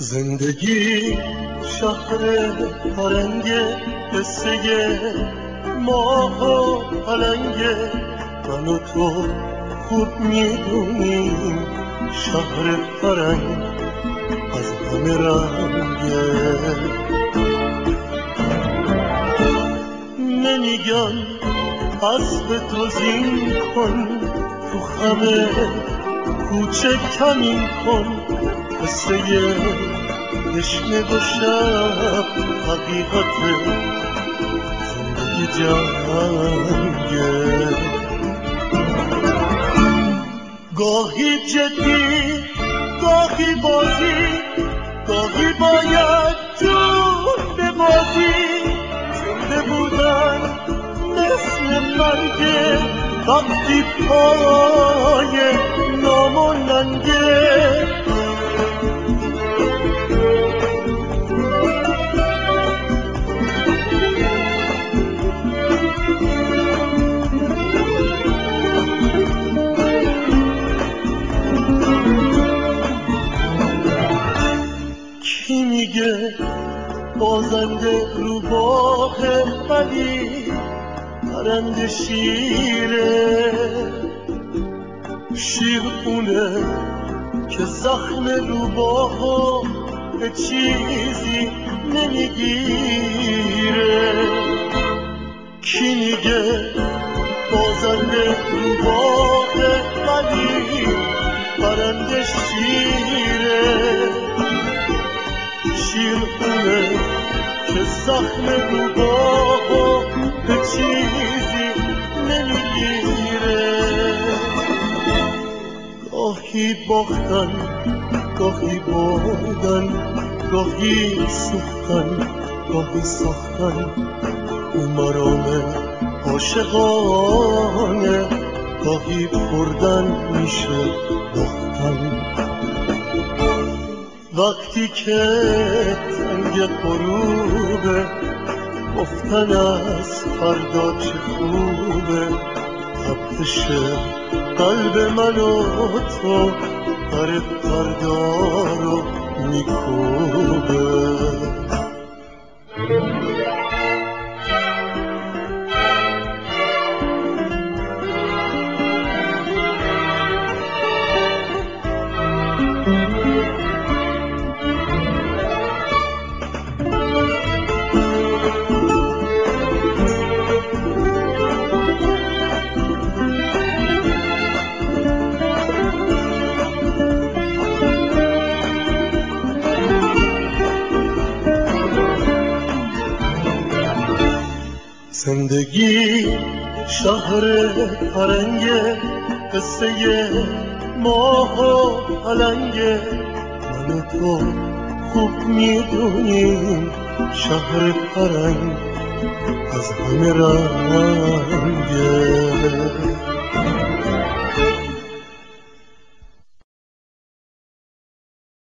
زندگی شهر پرنگه، قصه ماه و پلنگه، من و تو خوب میدونیم شهر پرنگ از همه رنگه. نمیگم اسب تو زین کن، تو همه کوچه کمین کن، قصه دشنه و شب حقیقت زندگی جنگه. گاهی جدی گاهی بازی، گاهی باید جون ببازی، زنده بودن مثل مرگه وقتی پای ناموننگه. کی میگه بازنده رو باغ ولی پرنده شیره؟ شیر اونه که زخم روباه به چیزی نمیگیره. کی میگه بازنده رو باغ ولی پرنده شیره؟ شیر اونه که زخم روباه به چیزی نمیگیره. گاهی باختن گاهی بردن، گاهی سوختن گاهی ساختن، اون مرام عاشقانه، گاهی بردن میشه باختن. وقتی که تنگ غروبه گفتن از فردا چه خوبه، تپش قلب من و تو در فردا رو میکوبه. زندگی شهر پرنگه، قصه ماه و پلنگه، من و تو خوب میدونیم شهر پرنگ از همه رنگه.